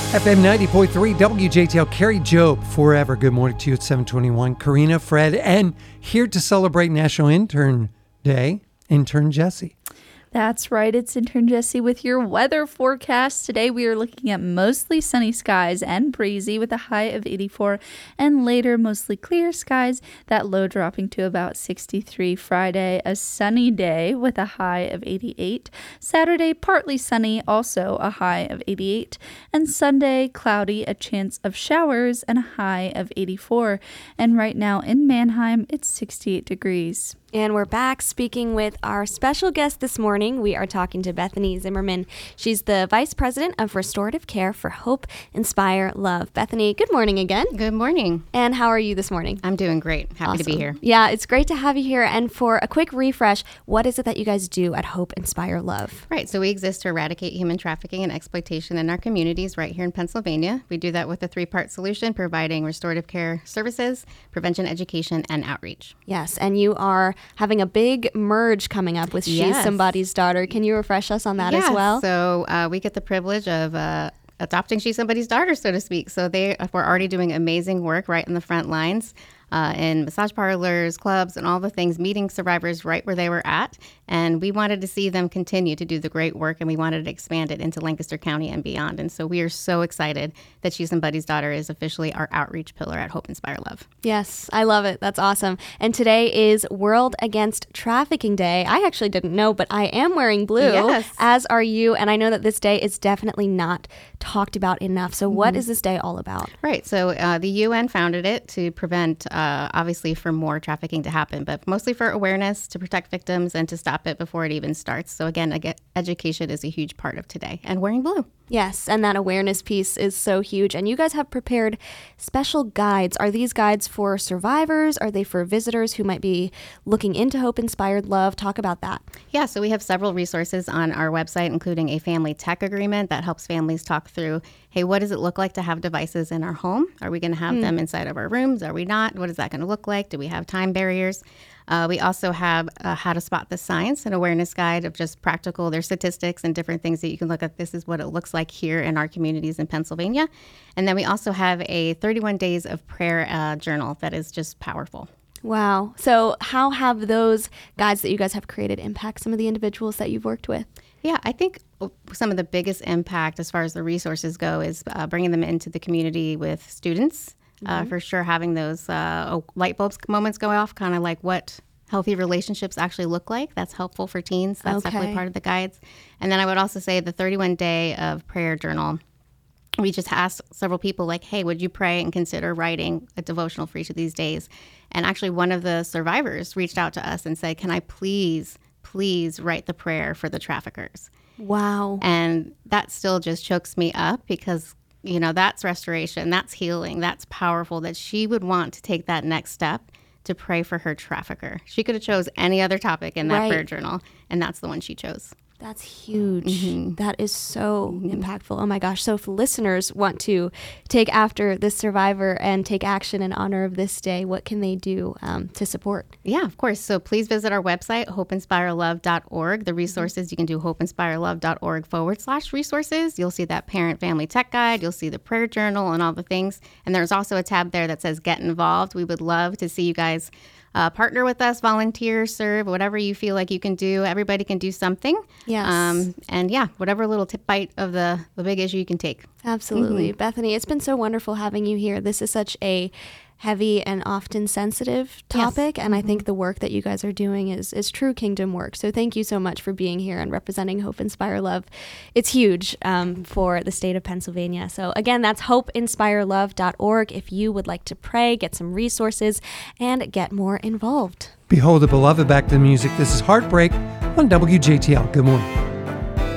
FM 90.3 WJTL, Carrie Job, forever. Good morning to you at 7:21. Karina, Fred, and here to celebrate National Intern Day, Intern Jesse. That's right. It's Intern Jesse with your weather forecast. Today we are looking at mostly sunny skies and breezy with a high of 84, and later mostly clear skies, that low dropping to about 63. Friday, a sunny day with a high of 88. Saturday, partly sunny, also a high of 88. And Sunday, cloudy, a chance of showers, and a high of 84. And right now in Manheim, it's 68 degrees. And we're back speaking with our special guest this morning. We are talking to Bethany Zimmerman. She's the Vice President of Restorative Care for Hope, Inspire, Love. Bethany, good morning again. Good morning. And how are you this morning? I'm doing great. Happy to be here. Yeah, it's great to have you here. And for a quick refresh, what is it that you guys do at Hope, Inspire, Love? Right. So we exist to eradicate human trafficking and exploitation in our communities right here in Pennsylvania. We do that with a three-part solution, providing restorative care services, prevention, education, and outreach. Yes, and you are having a big merge coming up with She's Somebody's Daughter. Can you refresh us on that as well? So we get the privilege of adopting She's Somebody's Daughter, so to speak. So we're already doing amazing work right in the front lines. In massage parlors, clubs, and all the things, meeting survivors right where they were at. And we wanted to see them continue to do the great work, and we wanted to expand it into Lancaster County and beyond. And so we are so excited that She's Somebody's Daughter is officially our outreach pillar at Hope Inspire Love. Yes, I love it. That's awesome. And today is World Against Trafficking Day. I actually didn't know, but I am wearing blue, as are you. And I know that this day is definitely not talked about enough. So what is this day all about? Right. So the UN founded it to prevent obviously for more trafficking to happen, but mostly for awareness, to protect victims, and to stop it before it even starts. So again, education is a huge part of today, and wearing blue. Yes, and that awareness piece is so huge. And you guys have prepared special guides. Are these guides for survivors? Are they for visitors who might be looking into Hope Inspired Love? Talk about that. Yeah, so we have several resources on our website, including a family tech agreement that helps families talk through, hey, what does it look like to have devices in our home? Are we going to have them inside of our rooms? Are we not? What is that going to look like? Do we have time barriers? We also have how to spot the signs, an awareness guide of just practical, there's statistics and different things that you can look at. This is what it looks like here in our communities in Pennsylvania. And then we also have a 31 days of prayer journal that is just powerful. Wow. So how have those guides that you guys have created impact some of the individuals that you've worked with? Yeah, I think some of the biggest impact as far as the resources go is bringing them into the community with students. For sure, having those light bulbs moments go off, kind of like what healthy relationships actually look like. That's helpful for teens. That's definitely part of the guides. And then I would also say the 31 day of prayer journal. We just asked several people like, hey, would you pray and consider writing a devotional for each of these days? And actually one of the survivors reached out to us and said, can I please write the prayer for the traffickers? Wow. And that still just chokes me up because that's restoration, that's healing, that's powerful, that she would want to take that next step to pray for her trafficker. She could have chose any other topic in that prayer journal, and that's the one she chose. That's huge. That is so impactful. Oh my gosh. So if listeners want to take after this survivor and take action in honor of this day, what can they do to support? Yeah, of course. So please visit our website, hopeinspirelove.org. The resources, you can do hopeinspirelove.org/resources. You'll see that parent family tech guide. You'll see the prayer journal and all the things. And there's also a tab there that says get involved. We would love to see you guys partner with us, volunteer, serve, whatever you feel like you can do. Everybody can do something. Yes. And yeah, whatever little bite of the big issue you can take. Absolutely. Bethany, it's been so wonderful having you here. This is such a heavy and often sensitive topic, and I think the work that you guys are doing is true kingdom work. So thank you so much for being here and representing Hope Inspire Love. It's huge for the state of Pennsylvania. So again, that's hopeinspirelove.org if you would like to pray, get some resources, and get more involved. Behold the beloved, back to the music. This is Heartbreak on WJTL. Good morning.